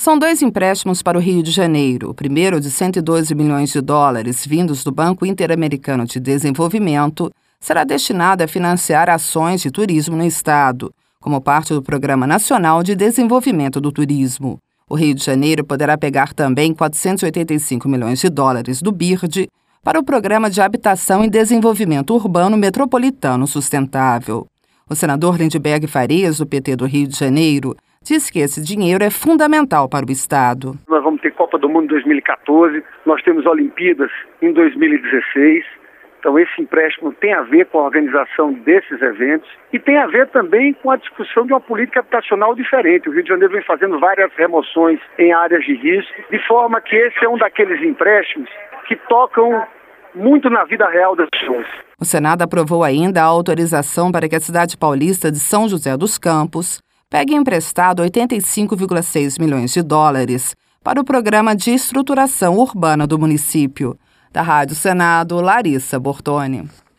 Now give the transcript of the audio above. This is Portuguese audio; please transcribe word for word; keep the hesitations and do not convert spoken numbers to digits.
São dois empréstimos para o Rio de Janeiro. O primeiro, de cento e doze milhões de dólares, vindos do Banco Interamericano de Desenvolvimento, será destinado a financiar ações de turismo no estado, como parte do Programa Nacional de Desenvolvimento do Turismo. O Rio de Janeiro poderá pegar também quatrocentos e oitenta e cinco milhões de dólares do B I R D para o Programa de Habitação e Desenvolvimento Urbano Metropolitano Sustentável. O senador Lindbergh Farias, do P T do Rio de Janeiro, diz que esse dinheiro é fundamental para o estado. Nós vamos ter Copa do Mundo em dois mil e quatorze, nós temos Olimpíadas em dois mil e dezesseis. Então esse empréstimo tem a ver com a organização desses eventos e tem a ver também com a discussão de uma política habitacional diferente. O Rio de Janeiro vem fazendo várias remoções em áreas de risco, de forma que esse é um daqueles empréstimos que tocam muito na vida real das pessoas. O Senado aprovou ainda a autorização para que a cidade paulista de São José dos Campos pegue emprestado oitenta e cinco vírgula seis milhões de dólares para o Programa de Estruturação Urbana do município. Da Rádio Senado, Larissa Bortoni.